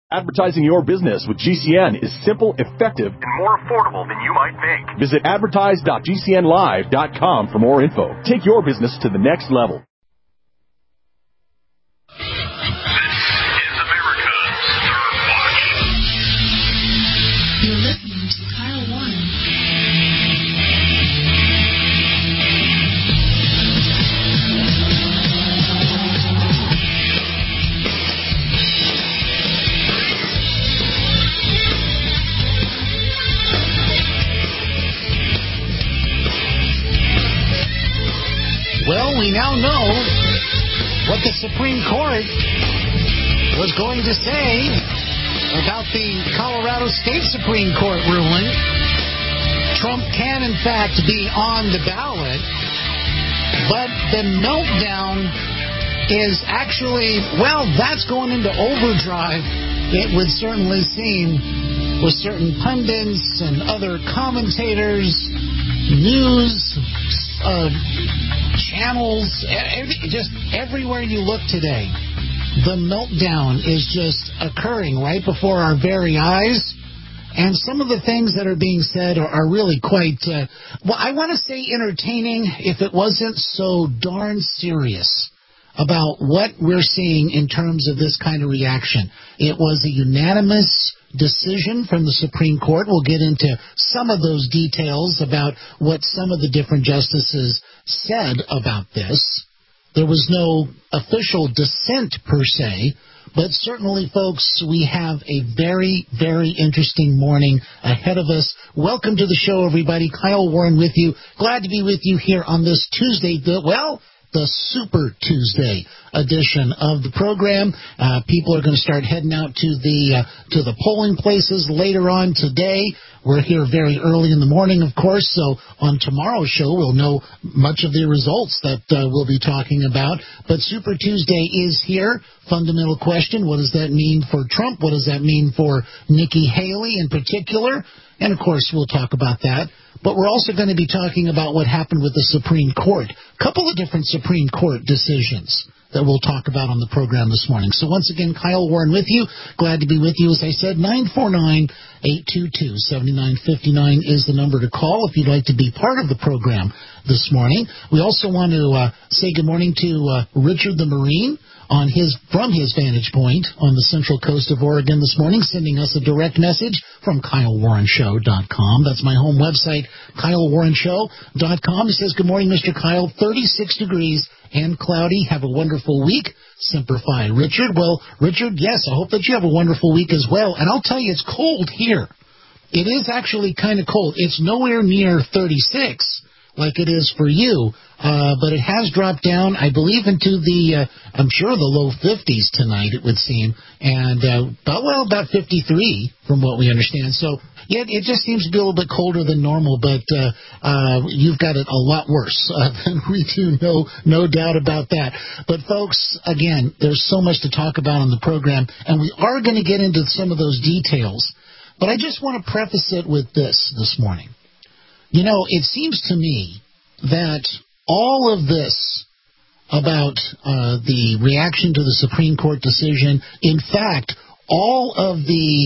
Advertising your business with GCN is simple, effective, and more affordable than you might think. Visit advertise.gcnlive.com for more info. Take your business to the next level. This is America's Third Watch. You're listening to Kyle Warren. Well, we now know what the Supreme Court was going to say about the Colorado State Supreme Court ruling. Trump can, in fact, be on the ballot, but the meltdown is actually, well, that's going into overdrive, it would certainly seem, with certain pundits and other commentators, news, channels, just everywhere you look today, the meltdown is just occurring right before our very eyes. And some of the things that are being said are really quite, well, I want to say entertaining if it wasn't so darn serious about what we're seeing in terms of this kind of reaction. It was a unanimous decision from the Supreme Court. We'll get into some of those details about what some of the different justices said about this. There was no official dissent per se, but certainly, folks, we have a very, very interesting morning ahead of us. Welcome to the show, everybody. Kyle Warren with you. Glad to be with you here on this Tuesday. The Super Tuesday edition of the program. People are going to start heading out to the polling places later on today. We're here very early in the morning, of course, so on tomorrow's show we'll know much of the results that we'll be talking about. But Super Tuesday is here. Fundamental question, what does that mean for Trump? What does that mean for Nikki Haley in particular? And, of course, we'll talk about that. But we're also going to be talking about what happened with the Supreme Court. A couple of different Supreme Court decisions that we'll talk about on the program this morning. So once again, Kyle Warren with you. Glad to be with you. As I said, 949-822-7959 is the number to call if you'd like to be part of the program this morning. We also want to say good morning to Richard the Marine from his vantage point on the central coast of Oregon this morning, sending us a direct message from KyleWarrenShow.com. That's my home website, KyleWarrenShow.com. He says, good morning, Mr. Kyle, 36 degrees and cloudy. Have a wonderful week. Semper Fi. Richard, well, Richard, yes, I hope that you have a wonderful week as well. And I'll tell you, it's cold here. It is actually kind of cold. It's nowhere near 36 like it is for you, but it has dropped down, I believe, into the, I'm sure, the low 50s tonight, it would seem, and about 53 from what we understand. So, yeah, it just seems to be a little bit colder than normal, but you've got it a lot worse than we do, no doubt about that. But, folks, again, there's so much to talk about on the program, and we are going to get into some of those details, but I just want to preface it with this morning. You know, it seems to me that all of this about the reaction to the Supreme Court decision, in fact, all of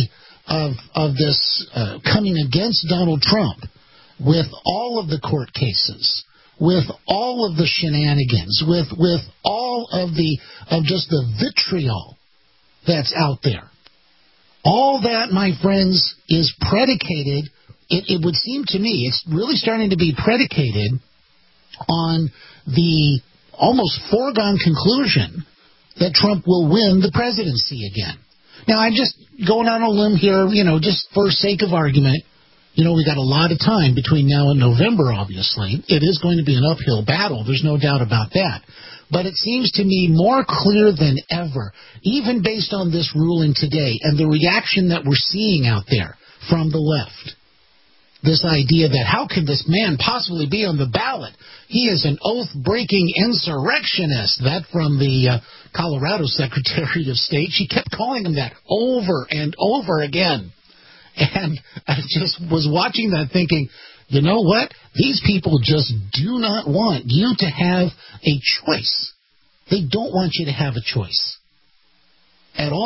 this coming against Donald Trump, with all of the court cases, with all of the shenanigans, with all of just the vitriol that's out there, all that, my friends, is predicated. It would seem to me it's really starting to be predicated on the almost foregone conclusion that Trump will win the presidency again. Now, I'm just going on a limb here, just for sake of argument. We got a lot of time between now and November, obviously. It is going to be an uphill battle. There's no doubt about that. But it seems to me more clear than ever, even based on this ruling today and the reaction that we're seeing out there from the left. This idea that how can this man possibly be on the ballot? He is an oath-breaking insurrectionist. That from the Colorado Secretary of State. She kept calling him that over and over again. And I just was watching that thinking, you know what? These people just do not want you to have a choice. They don't want you to have a choice at all.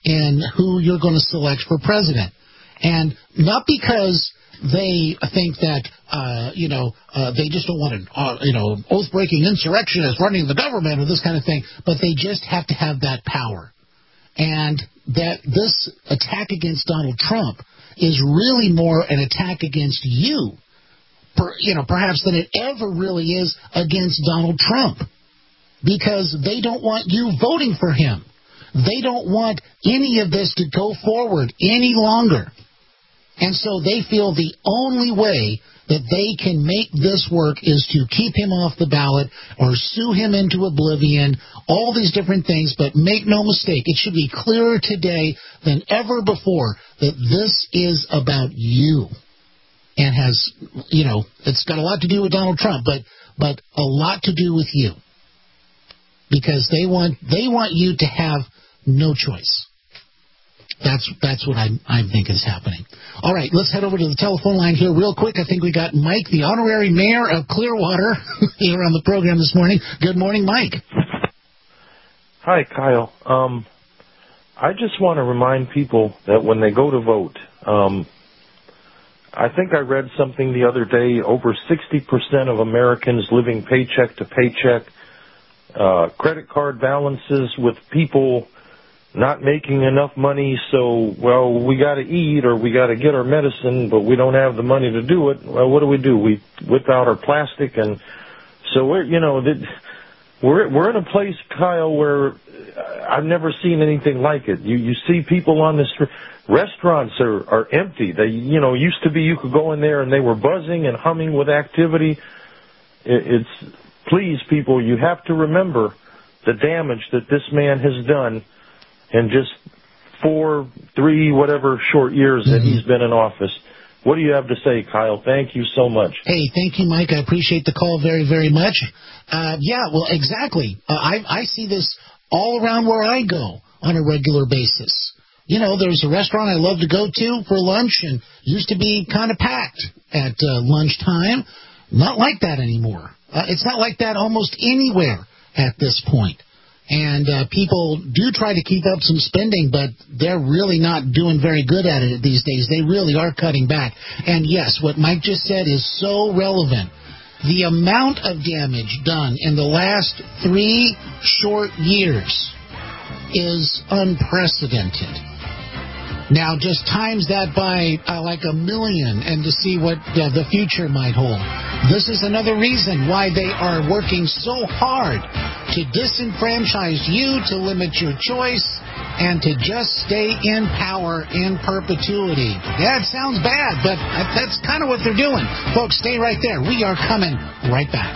in who you're going to select for president. And not because they think that, they just don't want an, oath-breaking insurrectionist running the government or this kind of thing, but they just have to have that power. And that this attack against Donald Trump is really more an attack against you, perhaps than it ever really is against Donald Trump, because they don't want you voting for him. They don't want any of this to go forward any longer. And so they feel the only way that they can make this work is to keep him off the ballot or sue him into oblivion, all these different things. But make no mistake, it should be clearer today than ever before that this is about you. And has, it's got a lot to do with Donald Trump, but a lot to do with you. Because they want you to have no choice. That's what I think is happening. All right, let's head over to the telephone line here real quick. I think we got Mike, the honorary mayor of Clearwater, here on the program this morning. Good morning, Mike. Hi, Kyle. I just want to remind people that when they go to vote, I think I read something the other day, over 60% of Americans living paycheck to paycheck, credit card balances with people not making enough money, so, we got to eat or we got to get our medicine, but we don't have the money to do it. Well, what do? We whip out our plastic, and so we're in a place, Kyle, where I've never seen anything like it. You see people on the street. Restaurants are empty. They, used to be you could go in there and they were buzzing and humming with activity. Please, people, you have to remember the damage that this man has done in just 3 whatever short years that he's been in office. What do you have to say, Kyle? Thank you so much. Hey, thank you, Mike. I appreciate the call very, very much. Exactly. I see this all around where I go on a regular basis. There's a restaurant I love to go to for lunch and used to be kind of packed at lunchtime. Not like that anymore. It's not like that almost anywhere at this point. And people do try to keep up some spending, but they're really not doing very good at it these days. They really are cutting back. And yes, what Mike just said is so relevant. The amount of damage done in the last 3 short years is unprecedented. Now, just times that by like 1 million and to see what the future might hold. This is another reason why they are working so hard to disenfranchise you, to limit your choice, and to just stay in power in perpetuity. Yeah, it sounds bad, but that's kind of what they're doing. Folks, stay right there. We are coming right back.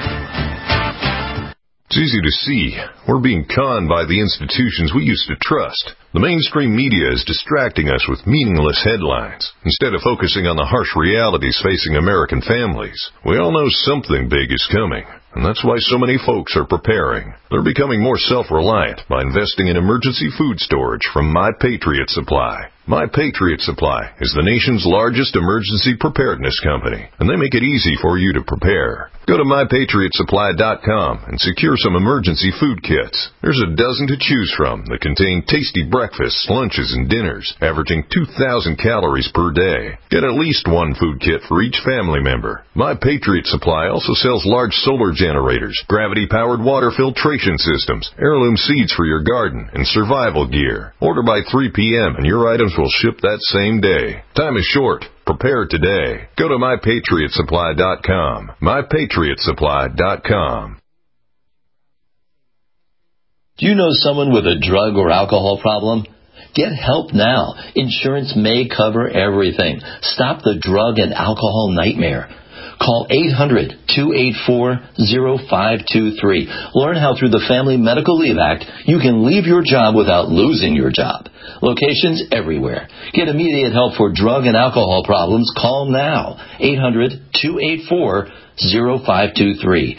It's easy to see. We're being conned by the institutions we used to trust. The mainstream media is distracting us with meaningless headlines instead of focusing on the harsh realities facing American families. We all know something big is coming, and that's why so many folks are preparing. They're becoming more self-reliant by investing in emergency food storage from My Patriot Supply. My Patriot Supply is the nation's largest emergency preparedness company, and they make it easy for you to prepare. Go to MyPatriotSupply.com and secure some emergency food kits. There's a dozen to choose from that contain tasty breakfasts, lunches, and dinners, averaging 2,000 calories per day. Get at least one food kit for each family member. My Patriot Supply also sells large solar generators, gravity-powered water filtration systems, heirloom seeds for your garden, and survival gear. Order by 3 p.m. and your items will ship that same day. Time is short. Prepare today. Go to MyPatriotSupply.com. MyPatriotSupply.com. Do you know someone with a drug or alcohol problem? Get help now. Insurance may cover everything. Stop the drug and alcohol nightmare. Call 800-284-0523. Learn how through the Family Medical Leave Act you can leave your job without losing your job. Locations everywhere. Get immediate help for drug and alcohol problems. Call now. 800-284-0523.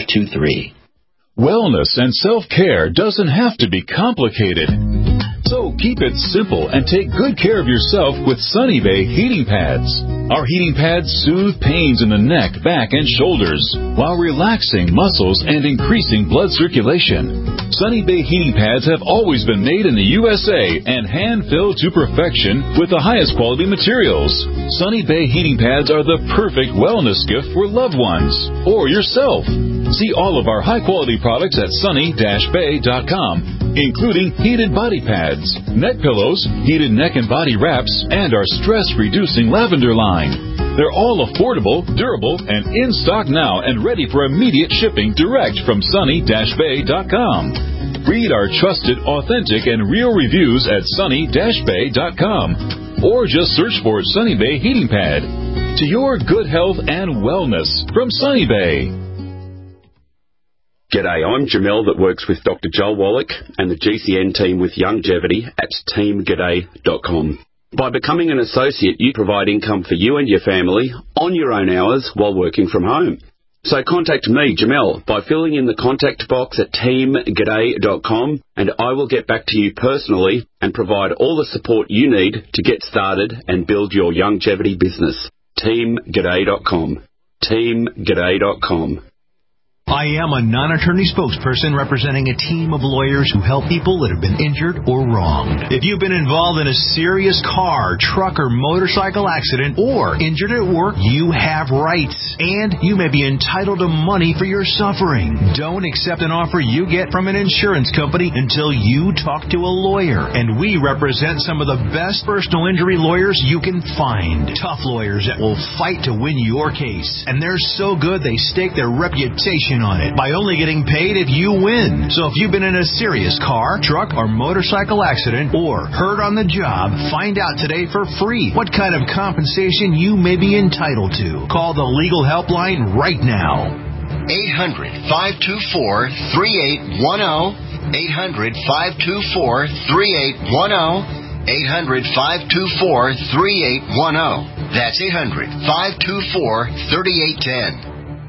800-284-0523. Wellness and self-care doesn't have to be complicated. So Keep it simple and take good care of yourself with Sunny Bay heating pads. Our heating pads soothe pains in the neck, back, and shoulders while relaxing muscles and increasing blood circulation. Sunny Bay heating pads have always been made in the USA and hand-filled to perfection with the highest quality materials. Sunny Bay heating pads are the perfect wellness gift for loved ones or yourself. See all of our high-quality products at sunny-bay.com, including heated body pads, neck pillows, heated neck and body wraps, and our stress-reducing lavender line. They're all affordable, durable, and in stock now and ready for immediate shipping direct from sunny-bay.com. Read our trusted, authentic, and real reviews at sunny-bay.com or just search for Sunny Bay Heating Pad. To your good health and wellness from Sunny Bay. G'day, I'm Jamel that works with Dr. Joel Wallach and the GCN team with Longevity at teamg'day.com. By becoming an associate, you provide income for you and your family on your own hours while working from home. So contact me, Jamel, by filling in the contact box at teamg'day.com, and I will get back to you personally and provide all the support you need to get started and build your longevity business. teamg'day.com. teamg'day.com. I am a non-attorney spokesperson representing a team of lawyers who help people that have been injured or wronged. If you've been involved in a serious car, truck, or motorcycle accident or injured at work, you have rights, and you may be entitled to money for your suffering. Don't accept an offer you get from an insurance company until you talk to a lawyer, and we represent some of the best personal injury lawyers you can find. Tough lawyers that will fight to win your case, and they're so good they stake their reputation on it by only getting paid if you win. So if you've been in a serious car, truck, or motorcycle accident or hurt on the job, find out today for free what kind of compensation you may be entitled to. Call the legal helpline right now. 800-524-3810. 800-524-3810. 800-524-3810. That's 800-524-3810.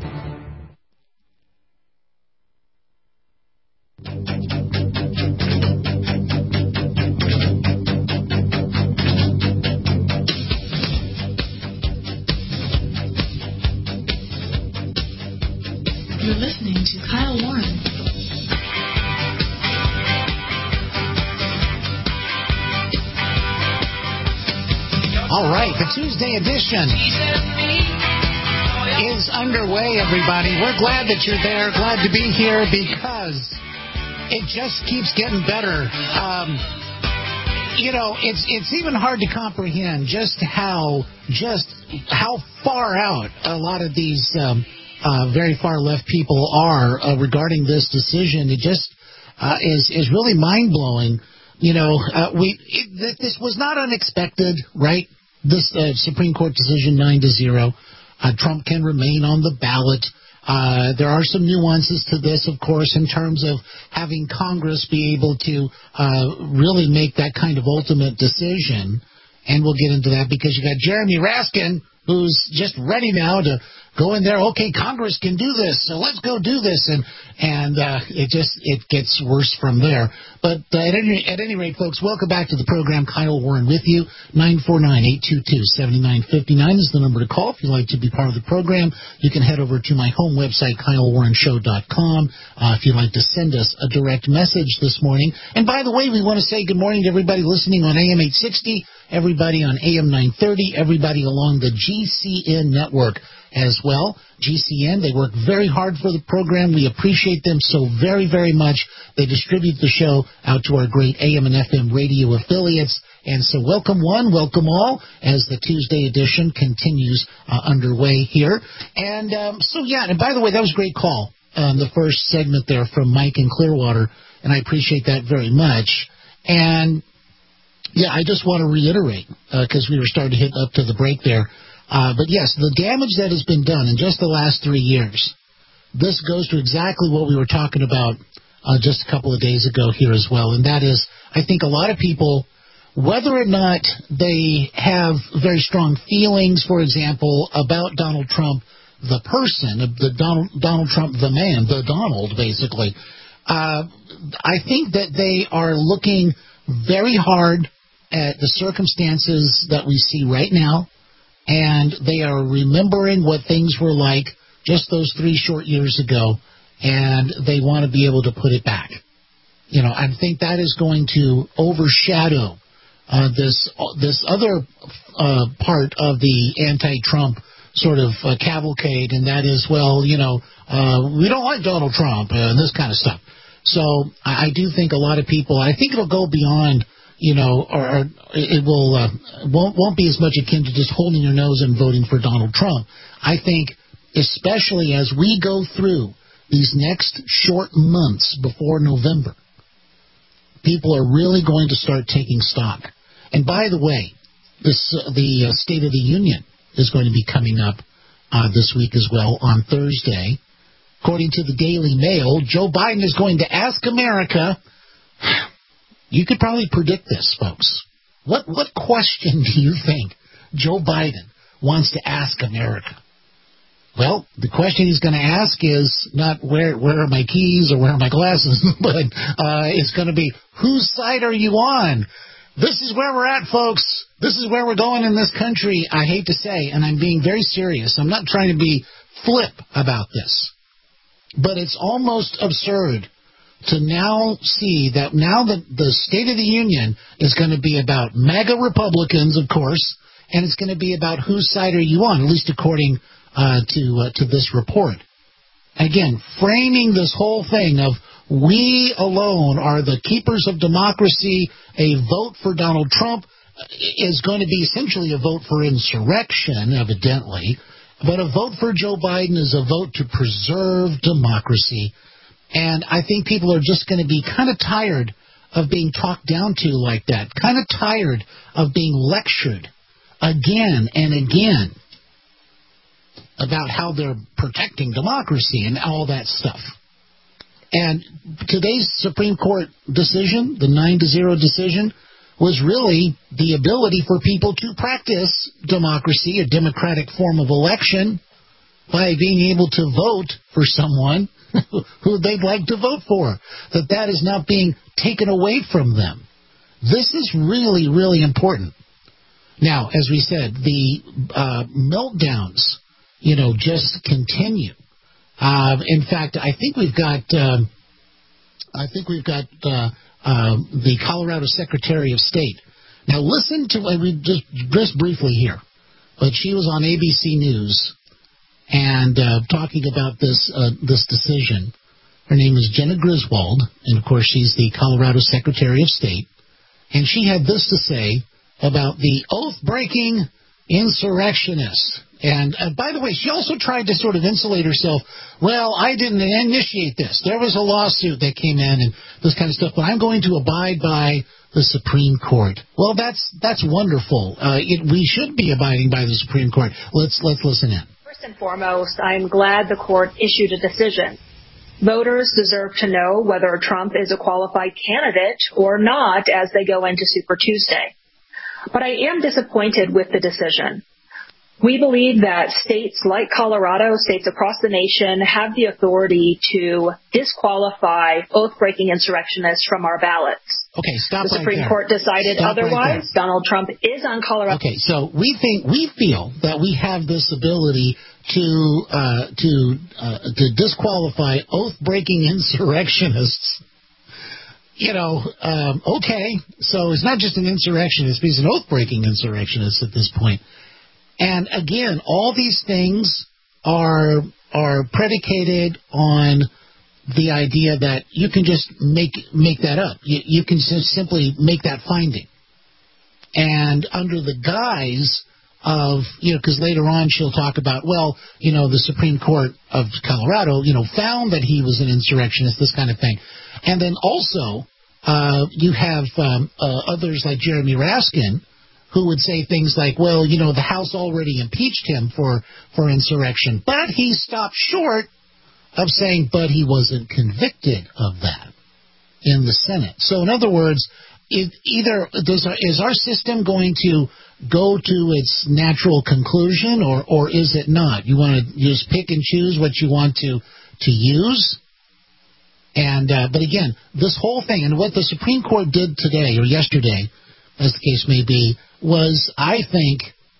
You're listening to Kyle Warren. All right, the Tuesday edition is underway, everybody. We're glad that you're there, glad to be here, because it just keeps getting better. It's even hard to comprehend just how far out a lot of these very far left people are regarding this decision. It just is really mind blowing. This was not unexpected, right? This Supreme Court decision 9-0. Trump can remain on the ballot. There are some nuances to this, of course, in terms of having Congress be able to really make that kind of ultimate decision. And we'll get into that because you got Jeremy Raskin, who's just ready now to go in there. Okay, Congress can do this, so let's go do this, and it gets worse from there. But at any rate, folks, welcome back to the program. Kyle Warren with you. 949-822-7959 is the number to call if you'd like to be part of the program. You can head over to my home website, KyleWarrenShow.com, if you'd like to send us a direct message this morning. And by the way, we want to say good morning to everybody listening on AM 860, everybody on AM 930, everybody along the GCN network as well. GCN, they work very hard for the program. We appreciate them so very, very much. They distribute the show out to our great AM and FM radio affiliates. And so welcome one, welcome all, as the Tuesday edition continues underway here. And and by the way, that was a great call, the first segment there from Mike in Clearwater, and I appreciate that very much. And yeah, I just want to reiterate, because we were starting to hit up to the break there. But yes, the damage that has been done in just the last 3 years, this goes to exactly what we were talking about just a couple of days ago here as well. And that is, I think a lot of people, whether or not they have very strong feelings, for example, about Donald Trump, the person, Donald Trump, the man, the Donald, basically, I think that they are looking very hard at the circumstances that we see right now, and they are remembering what things were like just those 3 short years ago, and they want to be able to put it back. I think that is going to overshadow this other part of the anti-Trump sort of cavalcade, and that is, we don't like Donald Trump and this kind of stuff. So I do think a lot of people, I think it'll go beyond, or it won't be as much akin to just holding your nose and voting for Donald Trump. I think especially as we go through these next short months before November, people are really going to start taking stock. And by the way, the State of the Union is going to be coming up this week as well on Thursday. According to the Daily Mail, Joe Biden is going to ask America. You could probably predict this, folks. What question do you think Joe Biden wants to ask America? Well, the question he's going to ask is not where are my keys or where are my glasses, but it's going to be, whose side are you on? This is where we're at, folks. This is where we're going in this country, I hate to say, and I'm being very serious. I'm not trying to be flip about this. But it's almost absurd to now see that now that the State of the Union is going to be about MAGA Republicans, of course, and it's going to be about whose side are you on, at least according to this report. Again, framing this whole thing of we alone are the keepers of democracy, a vote for Donald Trump is going to be essentially a vote for insurrection, evidently, but a vote for Joe Biden is a vote to preserve democracy. And I think people are just going to be kind of tired of being talked down to like that, kind of tired of being lectured again and again about how they're protecting democracy and all that stuff. And today's Supreme Court decision, the 9-0 decision, was really the ability for people to practice democracy, a democratic form of election, by being able to vote for someone who they'd like to vote for. That is not being taken away from them. This is really, really important. Now, as we said, the meltdowns, just continue. In fact, I think we've got the Colorado Secretary of State. Now, listen to we just briefly here, but she was on ABC News and talking about this decision. Her name is Jenna Griswold, and of course, she's the Colorado Secretary of State. And she had this to say about the oath-breaking insurrectionists. And by the way, she also tried to sort of insulate herself. Well, I didn't initiate this. There was a lawsuit that came in and this kind of stuff, but I'm going to abide by the Supreme Court. Well, that's wonderful. We should be abiding by the Supreme Court. Let's listen in. First and foremost, I'm glad the court issued a decision. Voters deserve to know whether Trump is a qualified candidate or not as they go into Super Tuesday. But I am disappointed with the decision. We believe that states like Colorado, states across the nation, have the authority to disqualify oath-breaking insurrectionists from our ballots. Okay, stop right there. The Supreme Court decided otherwise. Right, Donald Trump is on Colorado. Okay, so we feel that we have this ability to disqualify oath-breaking insurrectionists. Okay, so it's not just an insurrectionist, he's an oath-breaking insurrectionist at this point. And again, all these things are predicated on the idea that you can just make that up. You can just simply make that finding. And under the guise of, because later on she'll talk about, the Supreme Court of Colorado, found that he was an insurrectionist, this kind of thing. And then also you have others like Jeremy Raskin, who would say things like, the House already impeached him for insurrection. But he stopped short of saying, but he wasn't convicted of that in the Senate. So in other words, is our system going to go to its natural conclusion or is it not? You want to just pick and choose what you want to use? But again, this whole thing, and what the Supreme Court did today or yesterday, as the case may be, was, I think,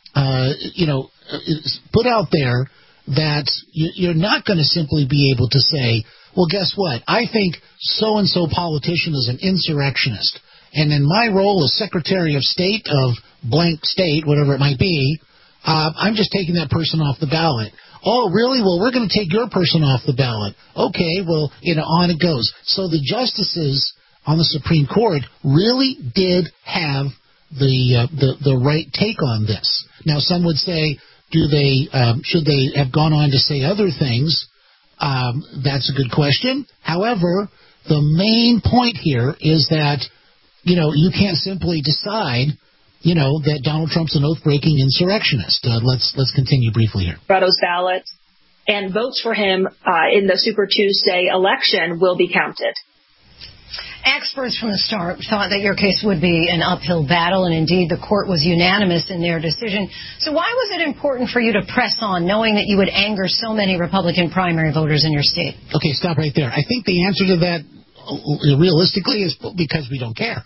put out there that you're not going to simply be able to say, well, guess what? I think so-and-so politician is an insurrectionist. And in my role as Secretary of State of blank state, whatever it might be, I'm just taking that person off the ballot. Oh, really? Well, we're going to take your person off the ballot. Okay, well, on it goes. So the justices on the Supreme Court really did have the right take on this. Now, some would say, should they have gone on to say other things? That's a good question. However, the main point here is that, you can't simply decide, that Donald Trump's an oath-breaking insurrectionist. Let's continue briefly here. Colorado's ballot and votes for him in the Super Tuesday election will be counted. Experts from the start thought that your case would be an uphill battle, and indeed the court was unanimous in their decision. So why was it important for you to press on, knowing that you would anger so many Republican primary voters in your state? Okay, stop right there. I think the answer to that, realistically, is because we don't care.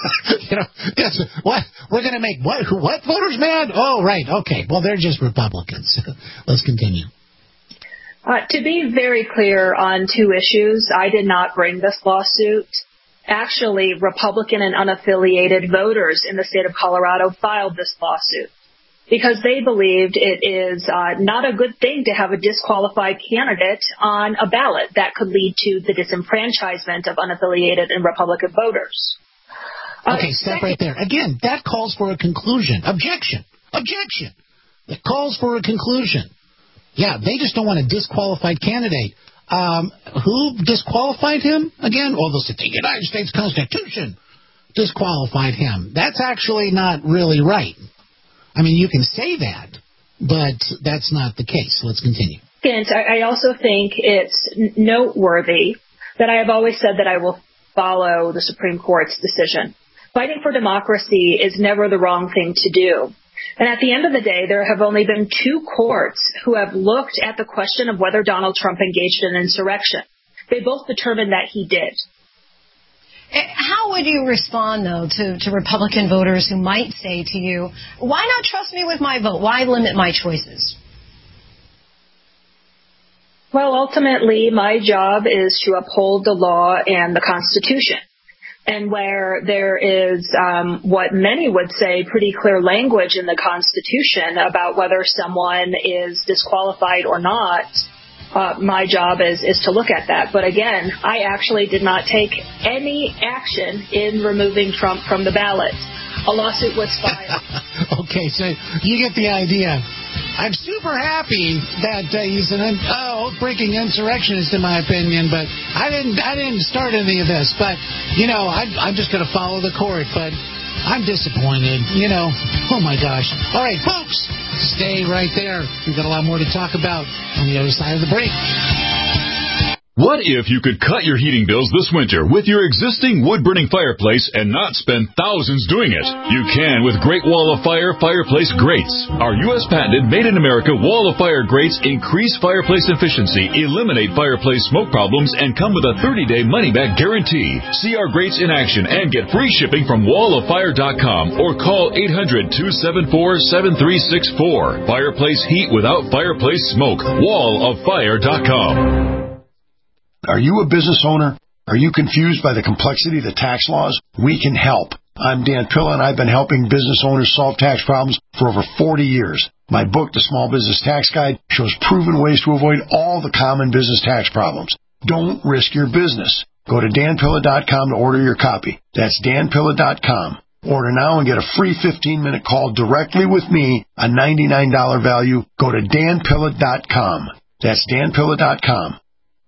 What we're going to make what voters mad? Oh, right. Okay. Well, they're just Republicans. Let's continue. To be very clear on two issues, I did not bring this lawsuit. Actually, Republican and unaffiliated voters in the state of Colorado filed this lawsuit because they believed it is not a good thing to have a disqualified candidate on a ballot that could lead to the disenfranchisement of unaffiliated and Republican voters. Okay, stop right there. Again, that calls for a conclusion. Objection. That calls for a conclusion. Yeah, they just don't want a disqualified candidate. Who disqualified him? Again, well, they'll say the United States Constitution disqualified him. That's actually not really right. I mean, you can say that, but that's not the case. Let's continue. And I also think it's noteworthy that I have always said that I will follow the Supreme Court's decision. Fighting for democracy is never the wrong thing to do. And at the end of the day, there have only been two courts who have looked at the question of whether Donald Trump engaged in insurrection. They both determined that he did. How would you respond, though, to Republican voters who might say to you, why not trust me with my vote? Why limit my choices? Well, ultimately, my job is to uphold the law and the Constitution. And where there is what many would say pretty clear language in the Constitution about whether someone is disqualified or not, my job is to look at that. But again, I actually did not take any action in removing Trump from the ballot. A lawsuit was filed. Okay, so you get the idea. I'm super happy that he's an oath-breaking insurrectionist, in my opinion, but I didn't start any of this. But, I'm just going to follow the court. But I'm disappointed, Oh, my gosh. All right, folks, stay right there. We've got a lot more to talk about on the other side of the break. What if you could cut your heating bills this winter with your existing wood-burning fireplace and not spend thousands doing it? You can with Great Wall of Fire fireplace grates. Our U.S.-patented, made-in-America Wall of Fire grates increase fireplace efficiency, eliminate fireplace smoke problems, and come with a 30-day money-back guarantee. See our grates in action and get free shipping from walloffire.com or call 800-274-7364. Fireplace heat without fireplace smoke. walloffire.com. Are you a business owner? Are you confused by the complexity of the tax laws? We can help. I'm Dan Pilla, and I've been helping business owners solve tax problems for over 40 years. My book, The Small Business Tax Guide, shows proven ways to avoid all the common business tax problems. Don't risk your business. Go to danpilla.com to order your copy. That's danpilla.com. Order now and get a free 15-minute call directly with me, a $99 value. Go to danpilla.com. That's danpilla.com.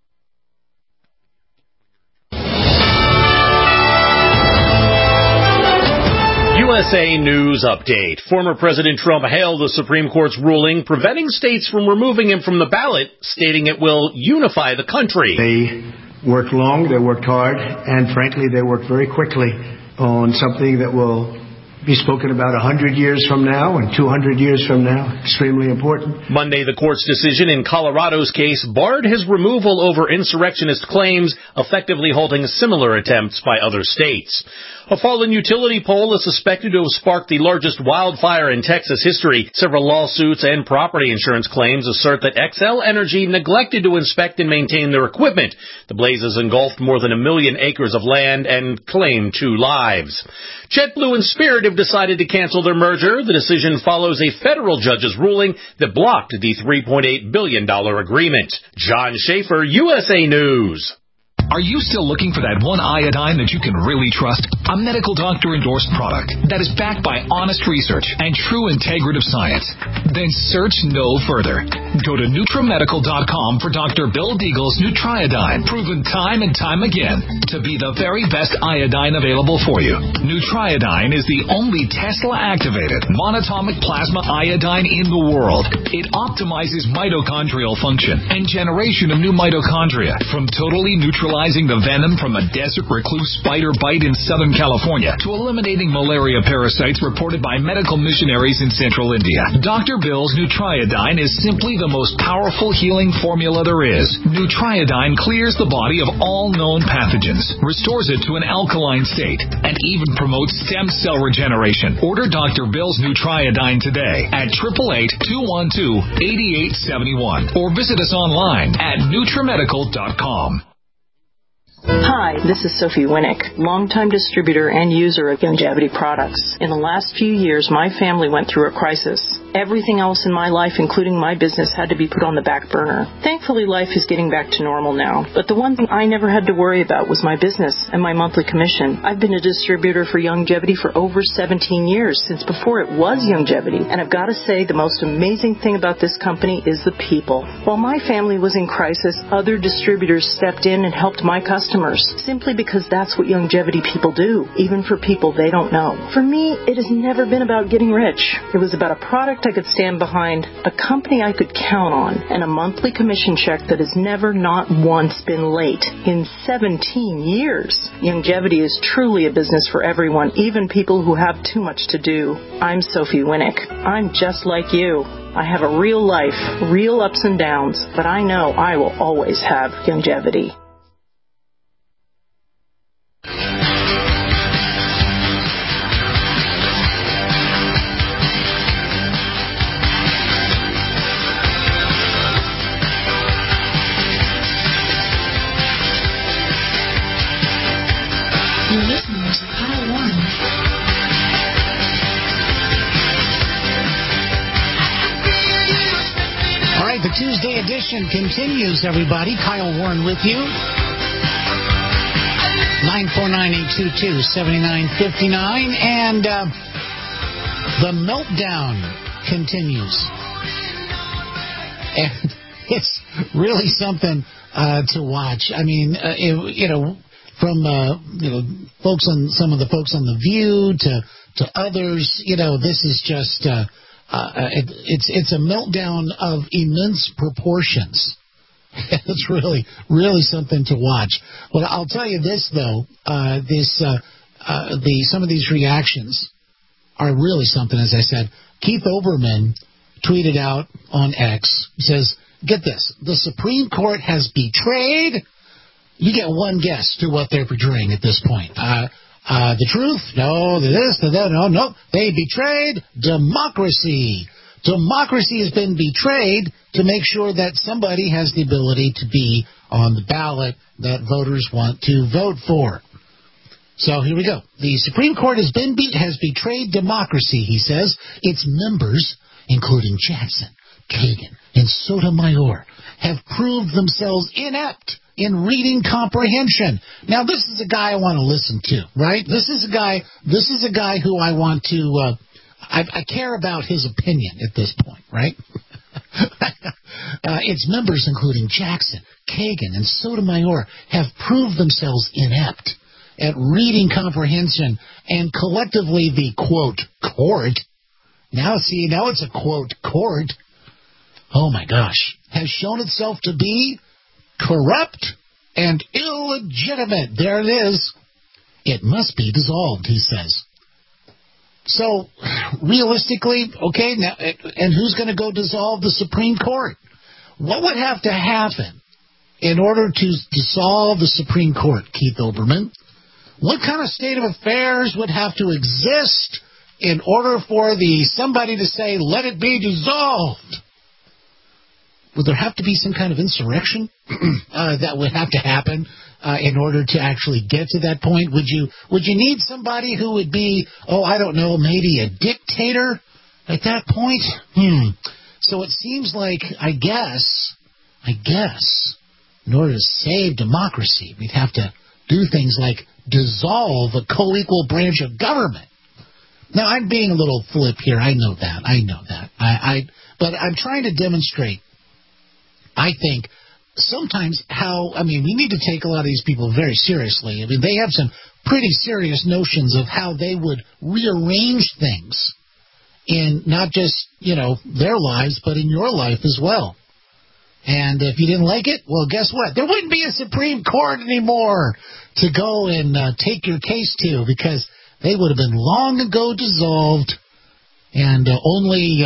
USA News Update. Former President Trump hailed the Supreme Court's ruling preventing states from removing him from the ballot, stating it will unify the country. They worked long, they worked hard, and frankly, they worked very quickly on something that will be spoken about 100 years from now and 200 years from now. Extremely important. Monday, the court's decision in Colorado's case barred his removal over insurrectionist claims, effectively halting similar attempts by other states. A fallen utility pole is suspected to have sparked the largest wildfire in Texas history. Several lawsuits and property insurance claims assert that Xcel Energy neglected to inspect and maintain their equipment. The blazes engulfed more than 1 million acres of land and claimed 2 lives. JetBlue and Spirit have decided to cancel their merger. The decision follows a federal judge's ruling that blocked the $3.8 billion agreement. John Schaefer, USA News. Are you still looking for that one iodine that you can really trust? A medical doctor-endorsed product that is backed by honest research and true integrative science? Then search no further. Go to NutriMedical.com for Dr. Bill Deagle's Nutriodine, proven time and time again to be the very best iodine available for you. Nutriodine is the only Tesla-activated monatomic plasma iodine in the world. It optimizes mitochondrial function and generation of new mitochondria from totally neutralizing the venom from a desert recluse spider bite in Southern California to eliminating malaria parasites reported by medical missionaries in central India. Dr. Bill's Nutriodine is simply the most powerful healing formula there is. Nutriodine clears the body of all known pathogens, restores it to an alkaline state, and even promotes stem cell regeneration. Order Dr. Bill's Nutriodine today at 888-212-8871 or visit us online at NutriMedical.com. Hi, this is Sophie Winnick, longtime distributor and user of Youngevity products. In the last few years, my family went through a crisis. Everything else in my life, including my business, had to be put on the back burner. Thankfully, life is getting back to normal now. But the one thing I never had to worry about was my business and my monthly commission. I've been a distributor for Youngevity for over 17 years, since before it was Youngevity. And I've got to say, the most amazing thing about this company is the people. While my family was in crisis, other distributors stepped in and helped my customers, simply because that's what Youngevity people do, even for people they don't know. For me, it has never been about getting rich. It was about a product I could stand behind, a company I could count on, and a monthly commission check that has never, not once, been late in 17 years. Youngevity is truly a business for everyone, even people who have too much to do. I'm Sophie Winnick. I'm just like you. I have a real life, real ups and downs, but I know I will always have Youngevity. You're listening to Kyle Warren. All right, the Tuesday edition continues, everybody. Kyle Warren with you. 949-822-7959. And the meltdown continues. And it's really something to watch. I mean, from folks on some of the folks on The View to others, this is just it's a meltdown of immense proportions. It's really, really something to watch. Well, I'll tell you this though, some of these reactions are really something. As I said, Keith Olbermann tweeted out on X, says, "Get this: the Supreme Court has betrayed." You get one guess to what they're portraying at this point. The truth? No. This? That? No. They betrayed democracy. Democracy has been betrayed to make sure that somebody has the ability to be on the ballot that voters want to vote for. So here we go. The Supreme Court has betrayed democracy, he says. Its members, including Jackson, Kagan, and Sotomayor, have proved themselves inept in reading comprehension. Now, this is a guy I want to listen to, right? This is a guy who I want to, I care about his opinion at this point, right? Its members, including Jackson, Kagan, and Sotomayor, have proved themselves inept at reading comprehension, and collectively the, quote, court, now it's a, quote, court, oh my gosh, has shown itself to be corrupt and illegitimate. There it is. It must be dissolved, he says. So, realistically, okay, now, and who's going to go dissolve the Supreme Court? What would have to happen in order to dissolve the Supreme Court, Keith Olbermann? What kind of state of affairs would have to exist in order for somebody to say, let it be dissolved? Would there have to be some kind of insurrection that would have to happen in order to actually get to that point? Would you need somebody who would be, I don't know, maybe a dictator at that point? So it seems like, I guess, in order to save democracy, we'd have to do things like dissolve a co-equal branch of government. Now, I'm being a little flip here. I know that. But I'm trying to demonstrate, I think, sometimes we need to take a lot of these people very seriously. I mean, they have some pretty serious notions of how they would rearrange things in not just, their lives, but in your life as well. And if you didn't like it, well, guess what? There wouldn't be a Supreme Court anymore to go and take your case to, because they would have been long ago dissolved, and only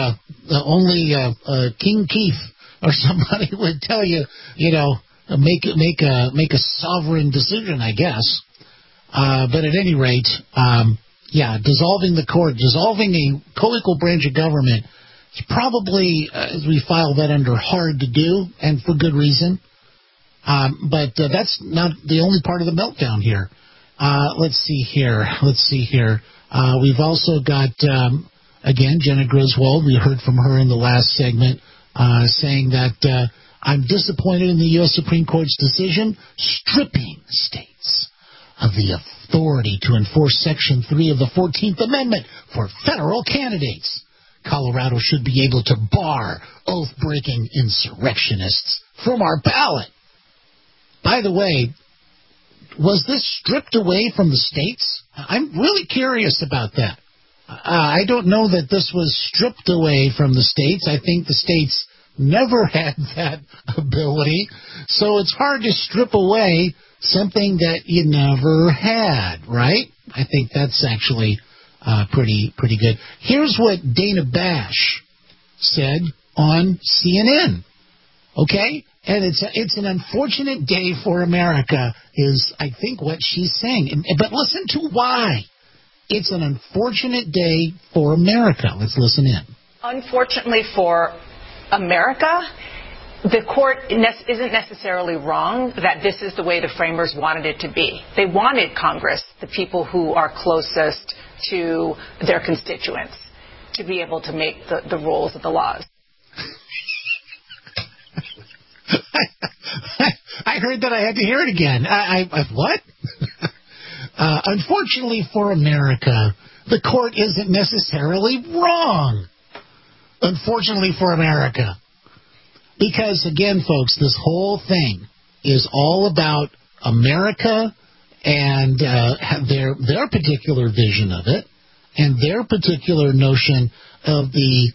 King Keith or somebody would tell you, make a sovereign decision, I guess. But at any rate, dissolving the court, dissolving a co-equal branch of government, is probably, as we file that under, hard to do, and for good reason. But that's not the only part of the meltdown here. Let's see here. We've also got, again, Jenna Griswold. We heard from her in the last segment, saying that I'm disappointed in the U.S. Supreme Court's decision stripping states of the authority to enforce Section 3 of the 14th Amendment for federal candidates. Colorado should be able to bar oath-breaking insurrectionists from our ballot. By the way, was this stripped away from the states? I'm really curious about that. I don't know that this was stripped away from the states. I think the states never had that ability. So it's hard to strip away something that you never had, right? I think that's actually pretty good. Here's what Dana Bash said on CNN. Okay? And it's an unfortunate day for America, is, I think, what she's saying. But listen to why. It's an unfortunate day for America. Let's listen in. Unfortunately for America, the court isn't necessarily wrong that this is the way the framers wanted it to be. They wanted Congress, the people who are closest to their constituents, to be able to make the rules of the laws. I heard that. I had to hear it again. What? Unfortunately for America, the court isn't necessarily wrong. Unfortunately for America. Because, again, folks, this whole thing is all about America and their particular vision of it, and their particular notion of the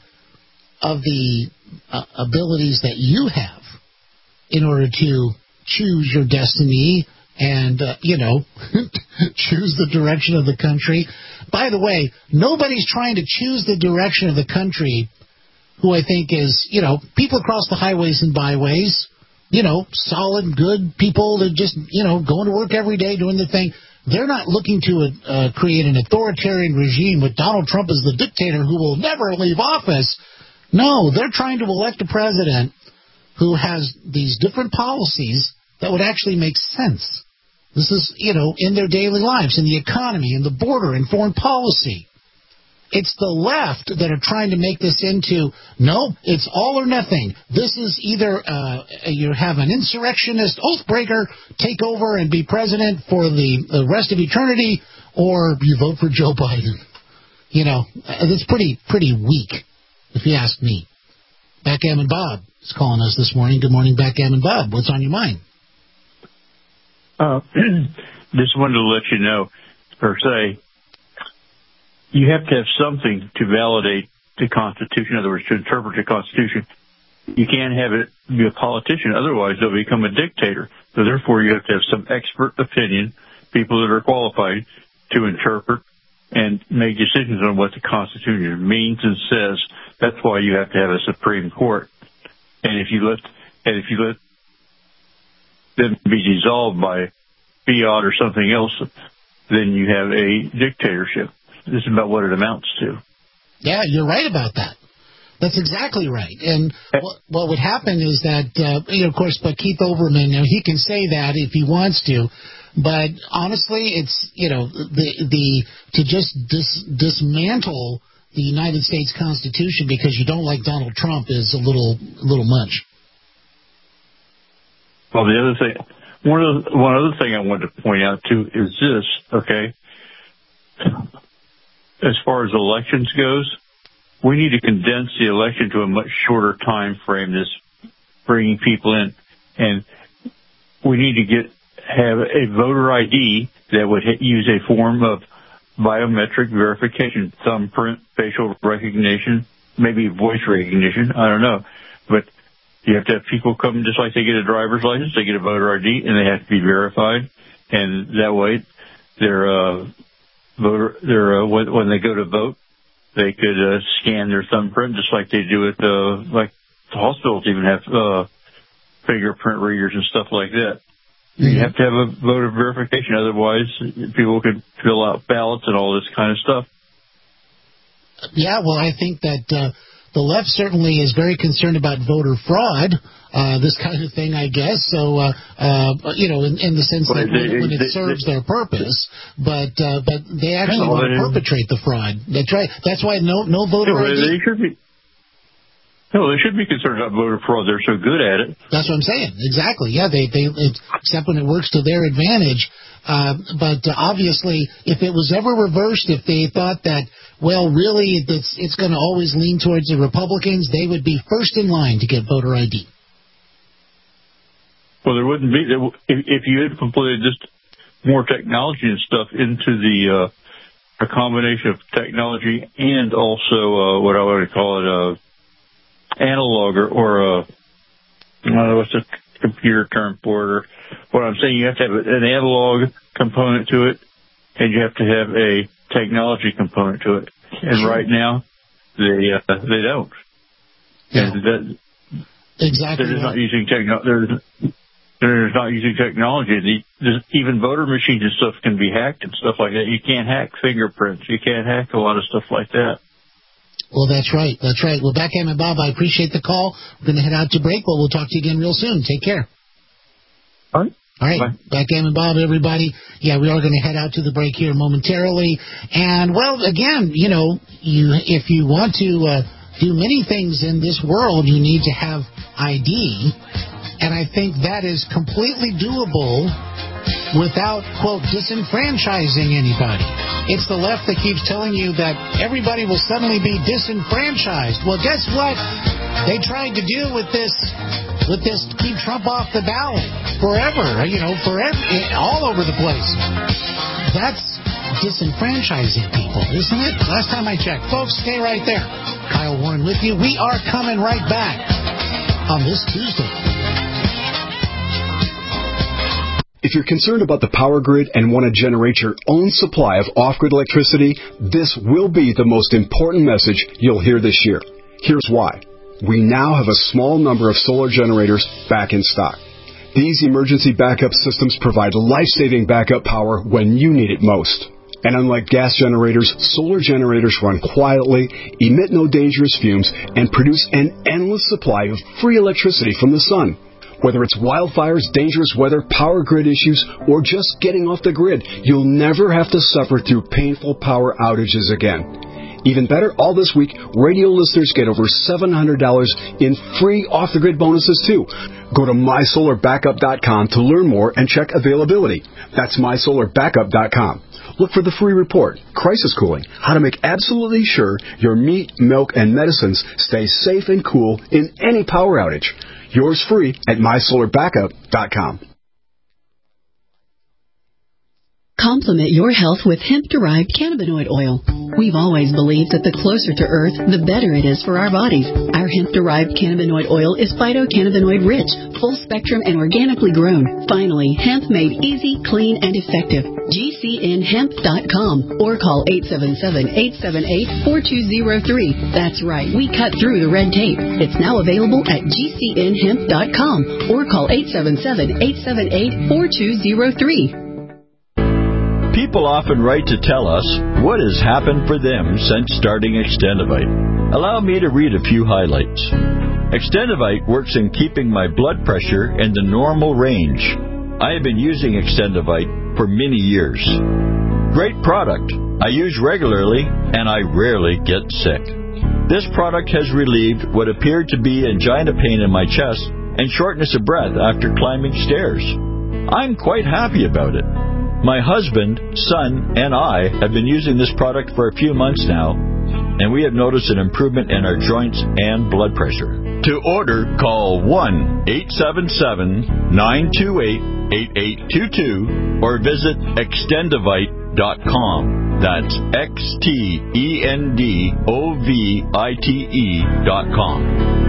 abilities that you have in order to choose your destiny and, choose the direction of the country. By the way, nobody's trying to choose the direction of the country who I think is, people across the highways and byways, solid, good people that just, going to work every day, doing the thing. They're not looking to create an authoritarian regime with Donald Trump as the dictator who will never leave office. No, they're trying to elect a president who has these different policies that would actually make sense. This is, in their daily lives, in the economy, in the border, in foreign policy. It's the left that are trying to make this into, no, it's all or nothing. This is either you have an insurrectionist oathbreaker take over and be president for the rest of eternity, or you vote for Joe Biden. It's pretty weak, if you ask me. Backgammon Bob is calling us this morning. Good morning, Backgammon Bob. What's on your mind? Just wanted to let you know, per se, you have to have something to validate the Constitution, in other words, to interpret the Constitution. You can't have it be a politician, otherwise they'll become a dictator. So therefore you have to have some expert opinion, people that are qualified to interpret and make decisions on what the Constitution means and says. That's why you have to have a Supreme Court. And if you let them be dissolved by fiat or something else, then you have a dictatorship. This is about what it amounts to. Yeah, you're right about that. That's exactly right. And what would happen is that, of course, but Keith Olbermann, he can say that if he wants to, but honestly, it's, to just dismantle the United States Constitution because you don't like Donald Trump is a little much. Well, the other thing, one other thing I wanted to point out too is this, okay? As far as elections goes, we need to condense the election to a much shorter time frame, this bringing people in. And we need to have a voter ID that would use a form of biometric verification, thumbprint, facial recognition, maybe voice recognition, I don't know. But you have to have people come just like they get a driver's license, they get a voter ID, and they have to be verified. And that way, when they go to vote, they could scan their thumbprint just like they do at like the hospitals even have fingerprint readers and stuff like that. Mm-hmm. You have to have a voter verification, otherwise people could fill out ballots and all this kind of stuff. Yeah, well, I think that the left certainly is very concerned about voter fraud, this kind of thing, I guess. So, in the sense that when it serves their purpose, but they actually want to perpetrate the fraud. That's right. That's why no voter ID. They should be concerned about voter fraud. They're so good at it. That's what I'm saying. Exactly. Yeah, except when it works to their advantage. But obviously, if it was ever reversed, if they thought that, well, really, it's going to always lean towards the Republicans, they would be first in line to get voter ID. Well, there wouldn't be. If you had completed just more technology and stuff into a combination of technology and also what I would call it, analog or I don't know what's the computer term for it. What I'm saying, you have to have an analog component to it, and you have to have a technology component to it. And right now, they don't. Yeah. And exactly. They're not using They're not using technology. Even voter machines and stuff can be hacked and stuff like that. You can't hack fingerprints. You can't hack a lot of stuff like that. Well, that's right. That's right. Well, Backgammon Bob, I appreciate the call. We're going to head out to break, but we'll talk to you again real soon. Take care. All right. All right. Bye. Backgammon Bob, everybody. Yeah, we are going to head out to the break here momentarily. And, well, again, if you want to do many things in this world, you need to have ID. And I think that is completely doable without, quote, disenfranchising anybody. It's the left that keeps telling you that everybody will suddenly be disenfranchised. Well, guess what? They tried to do with this keep Trump off the ballot forever, forever, all over the place. That's disenfranchising people, isn't it? Last time I checked. Folks, stay right there. Kyle Warren with you. We are coming right back on this Tuesday. If you're concerned about the power grid and want to generate your own supply of off-grid electricity, this will be the most important message you'll hear this year. Here's why. We now have a small number of solar generators back in stock. These emergency backup systems provide life-saving backup power when you need it most. And unlike gas generators, solar generators run quietly, emit no dangerous fumes, and produce an endless supply of free electricity from the sun. Whether it's wildfires, dangerous weather, power grid issues, or just getting off the grid, you'll never have to suffer through painful power outages again. Even better, all this week, radio listeners get over $700 in free off-the-grid bonuses, too. Go to MySolarBackup.com to learn more and check availability. That's MySolarBackup.com. Look for the free report, Crisis Cooling, how to make absolutely sure your meat, milk, and medicines stay safe and cool in any power outage. Yours free at MySolarBackup.com. Complement your health with hemp-derived cannabinoid oil. We've always believed that the closer to Earth, the better it is for our bodies. Our hemp-derived cannabinoid oil is phytocannabinoid-rich, full-spectrum, and organically grown. Finally, hemp made easy, clean, and effective. GCNhemp.com or call 877-878-4203. That's right, we cut through the red tape. It's now available at GCNhemp.com or call 877-878-4203. People often write to tell us what has happened for them since starting Extendivite. Allow me to read a few highlights. Extendivite works in keeping my blood pressure in the normal range. I have been using Extendivite for many years. Great product. I use regularly and I rarely get sick. This product has relieved what appeared to be angina pain in my chest and shortness of breath after climbing stairs. I'm quite happy about it. My husband, son, and I have been using this product for a few months now, and we have noticed an improvement in our joints and blood pressure. To order, call 1-877-928-8822 or visit Extendivite.com. That's XTENDOVITE.com.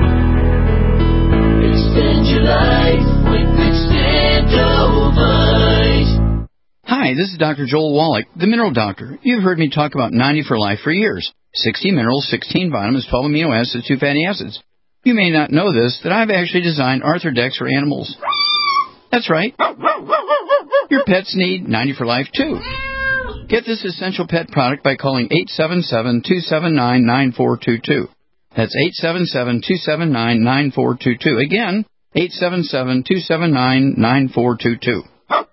Extend your life with Extendivite. Hi, this is Dr. Joel Wallach, the Mineral Doctor. You've heard me talk about 90 for Life for years. 60 minerals, 16 vitamins, 12 amino acids, 2 fatty acids. You may not know this, that I've actually designed Arthrodex for animals. That's right. Your pets need 90 for Life, too. Get this essential pet product by calling 877-279-9422. That's 877-279-9422. Again, 877-279-9422.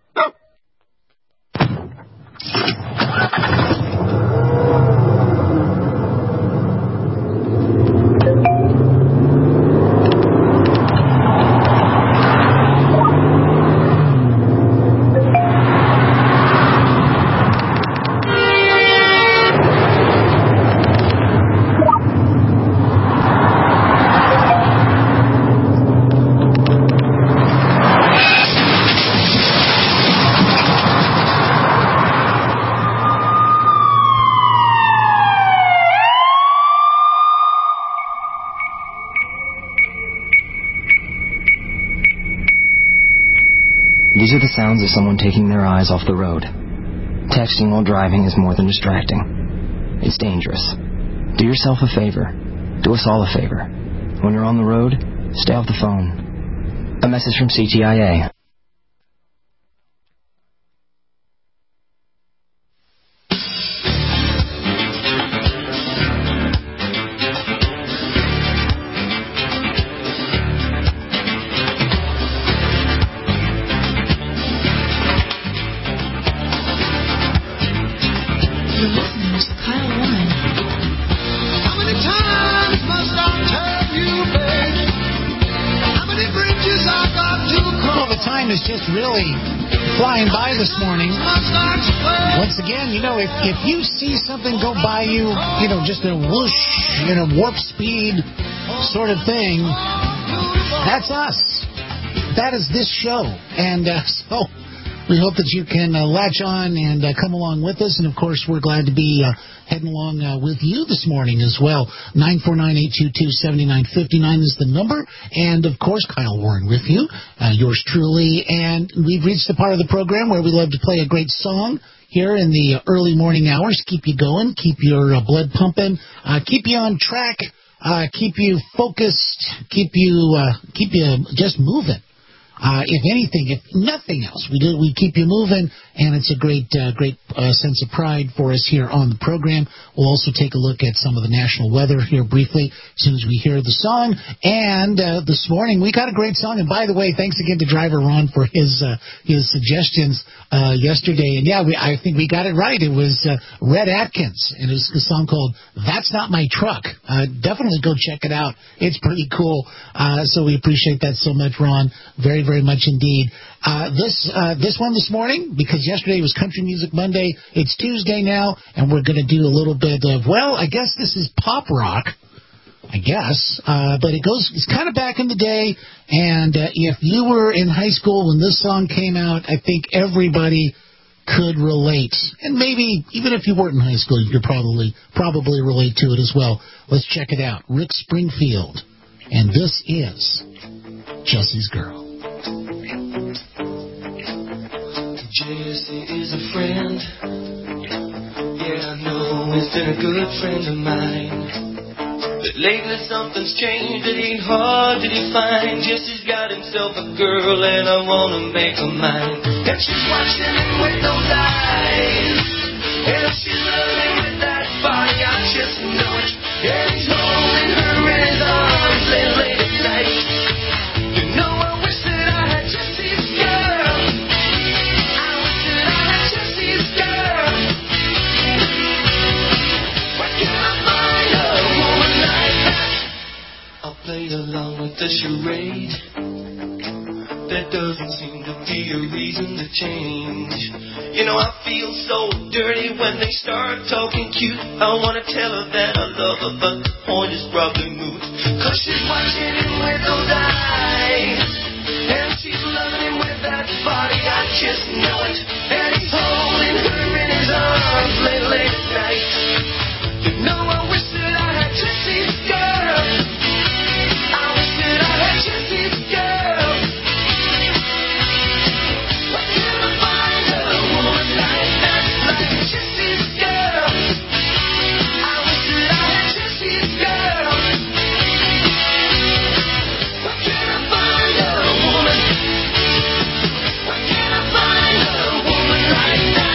These are the sounds of someone taking their eyes off the road. Texting while driving is more than distracting. It's dangerous. Do yourself a favor. Do us all a favor. When you're on the road, stay off the phone. A message from CTIA. If you see something go by you, just a whoosh, warp speed sort of thing, that's us. That is this show. And so we hope that you can latch on and come along with us. And, of course, we're glad to be heading along with you this morning as well. 949-822-7959 is the number. And, of course, Kyle Warren with you, yours truly. And we've reached the part of the program where we love to play a great song here in the early morning hours. Keep you going, keep your blood pumping, keep you on track, keep you focused, keep you just moving. If anything, if nothing else, we keep you moving, and it's a great sense of pride for us here on the program. We'll also take a look at some of the national weather here briefly as soon as we hear the song. And this morning we got a great song. And by the way, thanks again to Driver Ron for his suggestions yesterday. And yeah, I think we got it right. It was Red Atkins, and it was a song called "That's Not My Truck." Definitely go check it out. It's pretty cool. So we appreciate that so much, Ron. Very, very much indeed. This one this morning, because yesterday was Country Music Monday, it's Tuesday now, and we're going to do a little bit of, well, I guess this is pop rock, but it's kind of back in the day, and if you were in high school when this song came out, I think everybody could relate. And maybe, even if you weren't in high school, you could probably relate to it as well. Let's check it out. Rick Springfield. And this is Jesse's Girl. Jesse is a friend. Yeah, I know he's been a good friend of mine. But lately something's changed. It ain't hard to define. Jesse's got himself a girl and I wanna make her mine. And she's watching him with those eyes. And she's loving with that body. I just know it. And he's holding her in his arms late at night. You know I wish that I had Jesse's girl. I wish that I had Jesse's girl. Where can I find a woman like that? I'll play along with the charade. There doesn't seem to be a reason to change. You know I feel so dirty when they start talking cute. I wanna tell her that I love her, but the point is probably moot. 'Cause she's watching him with those eyes. And she's loving him with that body, I just know it. And he's holding her in his arms late at night. You know I wish that I had Jesse's girl. I wish that I had Jesse's girl. Where can I find a woman like that, like Jesse's girl? I wish that I had Jesse's girl. Where can I find a woman? Where can I find a woman like that?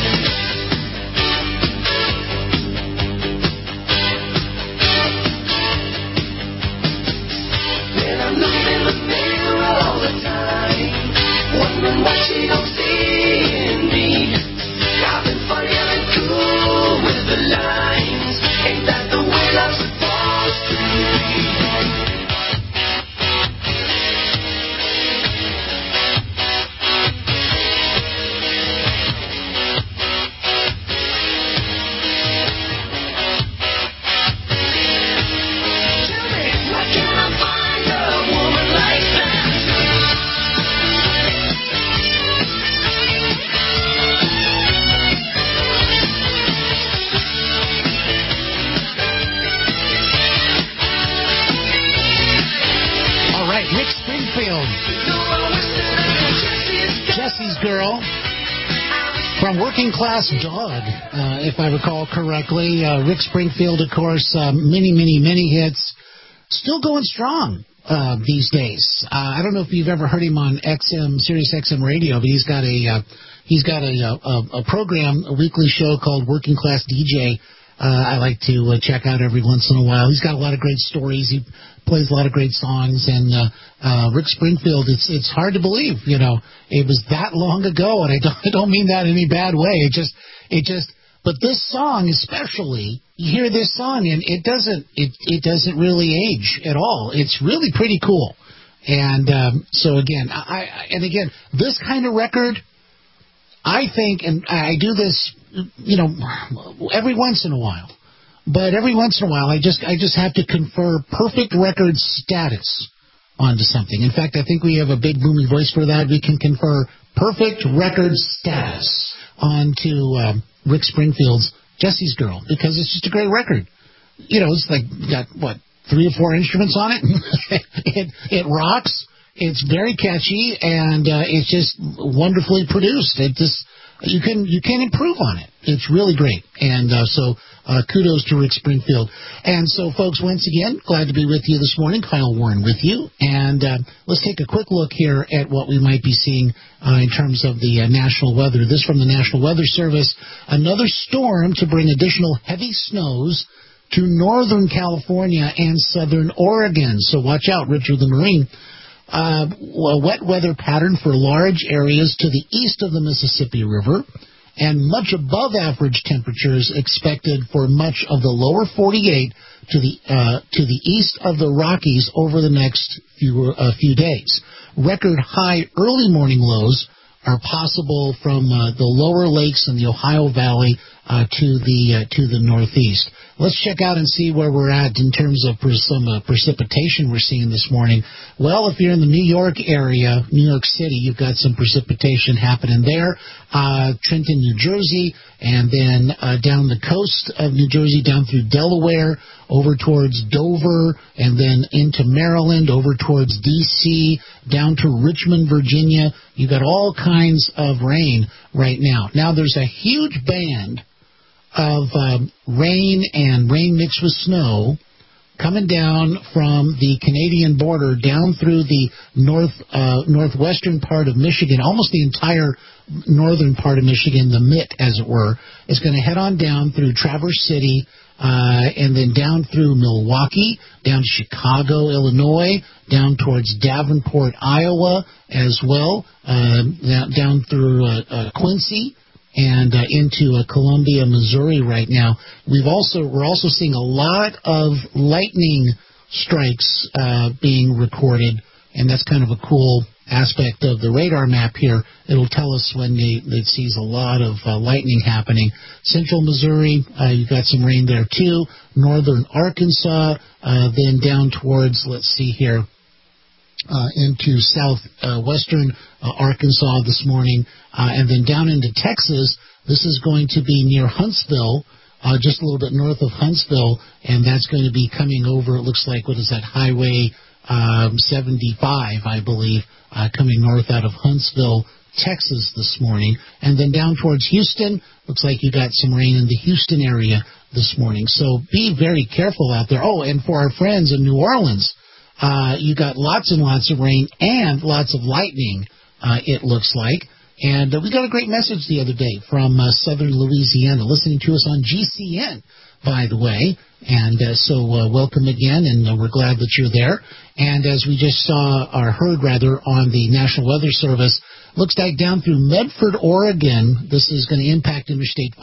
And I'm looking in the mirror all the time, wondering what she don't see in me. I've been funny and cool with the lines. Ain't that the way love's supposed to be? Tell me, where can I find a woman like that? All right, Rick Springfield. Jesse's Girl. From Working Class Dog, if I recall correctly. Rick Springfield, of course, many hits. Still going strong these days. I don't know if you've ever heard him on Sirius XM radio, but he's got a program, a weekly show called Working Class DJ. I like to check out every once in a while. He's got a lot of great stories. He plays a lot of great songs. And Rick Springfield, it's hard to believe, it was that long ago. And I don't mean that in any bad way. But this song especially, you hear this song and it doesn't really age at all. It's really pretty cool. And so again, this kind of record, I think, and I do this, every once in a while. But every once in a while, I just have to confer perfect record status onto something. In fact, I think we have a big booming voice for that. We can confer perfect record status onto Rick Springfield's Jesse's Girl, because it's just a great record. It's like got 3 or 4 instruments on it. It rocks. It's very catchy, and it's just wonderfully produced. You can improve on it. It's really great. And so kudos to Rick Springfield. And so, folks, once again, glad to be with you this morning. Kyle Warren with you. And let's take a quick look here at what we might be seeing in terms of the national weather. This from the National Weather Service. Another storm to bring additional heavy snows to northern California and southern Oregon. So watch out, Richard the Marine. A wet weather pattern for large areas to the east of the Mississippi River, and much above average temperatures expected for much of the lower 48 to the east of the Rockies over the next few days. Record high early morning lows are possible from the lower lakes in the Ohio Valley to the northeast. Let's check out and see where we're at in terms of some precipitation we're seeing this morning. Well, if you're in the New York area, New York City, you've got some precipitation happening there. Trenton, New Jersey, and then down the coast of New Jersey, down through Delaware, over towards Dover, and then into Maryland, over towards D.C., down to Richmond, Virginia. You've got all kinds of rain right now. Now, there's a huge band of rain and rain mixed with snow coming down from the Canadian border down through the northwestern part of Michigan, almost the entire northern part of Michigan, the Mitt, as it were, is going to head on down through Traverse City, and then down through Milwaukee, down to Chicago, Illinois, down towards Davenport, Iowa, as well, down through Quincy, and into Columbia, Missouri right now. We're also seeing a lot of lightning strikes being recorded, and that's kind of a cool aspect of the radar map here. It'll tell us when it sees a lot of lightning happening. Central Missouri, you've got some rain there too. Northern Arkansas, then down towards, let's see here, into southwestern Arkansas this morning, and then down into Texas. This is going to be near Huntsville, just a little bit north of Huntsville, and that's going to be coming over, it looks like, what is that, Highway 75, I believe, coming north out of Huntsville, Texas this morning. And then down towards Houston, looks like you got some rain in the Houston area this morning. So be very careful out there. Oh, and for our friends in New Orleans, you got lots and lots of rain and lots of lightning, it looks like. And we got a great message the other day from southern Louisiana, listening to us on GCN, by the way. And so welcome again, and we're glad that you're there. And as we just saw, or heard rather, on the National Weather Service, looks like down through Medford, Oregon, this is going to impact Interstate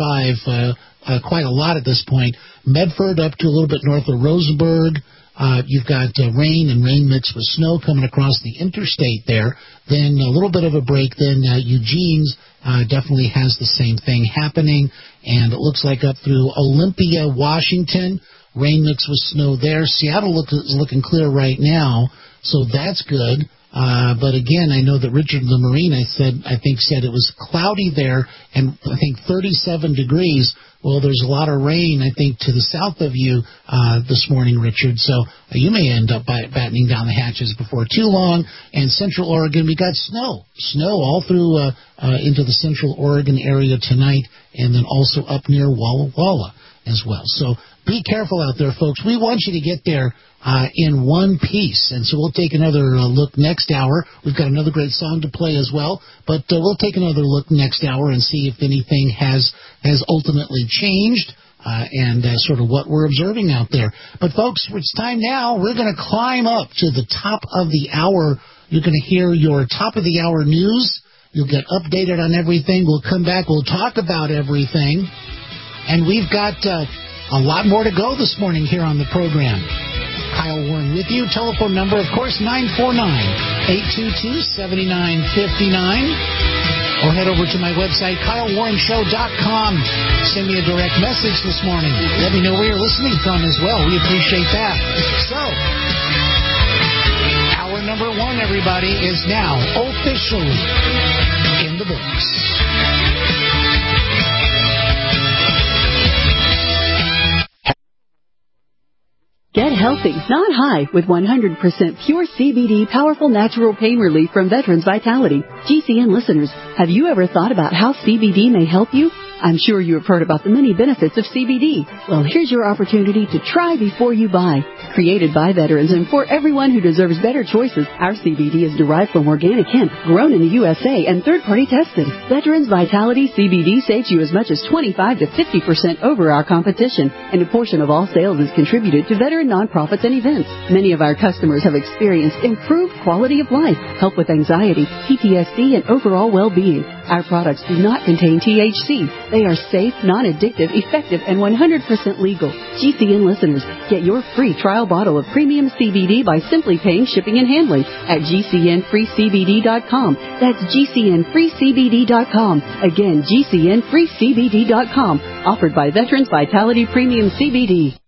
5 quite a lot at this point. Medford up to a little bit north of Roseburg. You've got rain and rain mixed with snow coming across the interstate there. Then a little bit of a break. Then Eugene's definitely has the same thing happening. And it looks like up through Olympia, Washington, rain mixed with snow there. Seattle is looking clear right now, so that's good. But again, I know that Richard the Marine, I think said it was cloudy there, and I think 37 degrees. Well, there's a lot of rain, I think, to the south of you this morning, Richard. So you may end up battening down the hatches before too long. And Central Oregon, we got snow all through into the Central Oregon area tonight, and then also up near Walla Walla as well. So be careful out there, folks. We want you to get there in one piece. And so we'll take another look next hour. We've got another great song to play as well. But we'll take another look next hour and see if anything has ultimately changed and sort of what we're observing out there. But, folks, it's time now. We're going to climb up to the top of the hour. You're going to hear your top of the hour news. You'll get updated on everything. We'll come back. We'll talk about everything. And we've got a lot more to go this morning here on the program. Kyle Warren with you. Telephone number, of course, 949-822-7959. Or head over to my website, KyleWarrenShow.com. Send me a direct message this morning. Let me know where you're listening from as well. We appreciate that. So, hour number one, everybody, is now officially in the books. Get healthy, not high, with 100% pure CBD powerful natural pain relief from Veterans Vitality. GCN listeners, have you ever thought about how CBD may help you? I'm sure you have heard about the many benefits of CBD. Well, here's your opportunity to try before you buy. Created by veterans and for everyone who deserves better choices, our CBD is derived from organic hemp, grown in the USA, and third-party tested. Veterans Vitality CBD saves you as much as 25 to 50% over our competition, and a portion of all sales is contributed to veteran nonprofits and events. Many of our customers have experienced improved quality of life, help with anxiety, PTSD, and overall well-being. Our products do not contain THC. They are safe, non-addictive, effective, and 100% legal. GCN listeners, get your free trial bottle of premium CBD by simply paying shipping and handling at GCNFreeCBD.com. That's GCNFreeCBD.com. Again, GCNFreeCBD.com. Offered by Veterans Vitality Premium CBD.